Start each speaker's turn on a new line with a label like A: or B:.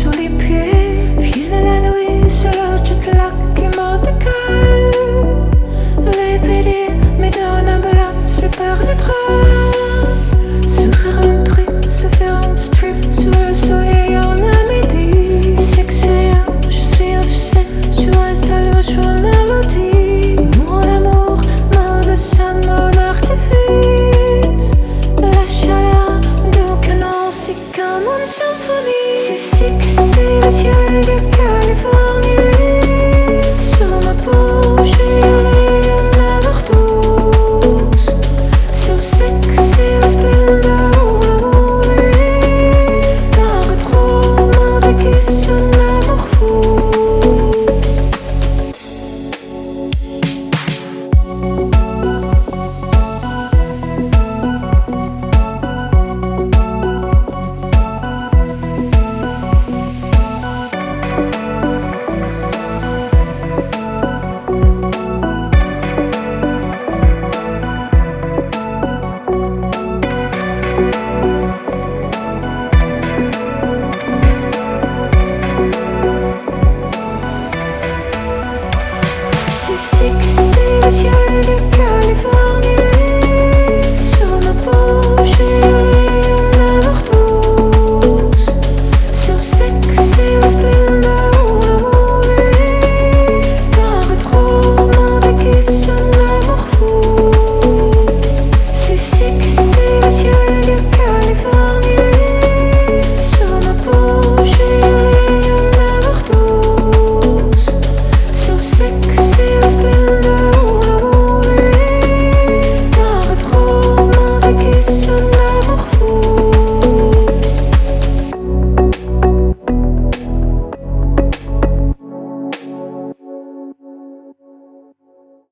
A: sous les pieds. Vienne la nuit, seul je te laque et m'en décale. Les PD me donnent un blanc, se perd le train. Se faire un trip, se faire un strip sous le soleil en midi. Sexéen, je suis obsédée, tu restes à l'eau sur une mélodie. Mon amour, mon sang, mon artifice. La chaleur du canon, c'est comme une symphonie. C'est sexy, le ciel de Californie. Sur ma peau, j'ai allé en avoir tous. So sexy, la splendeur où l'amour est. T'en retrouves avec son amour fou. C'est sexy, le ciel de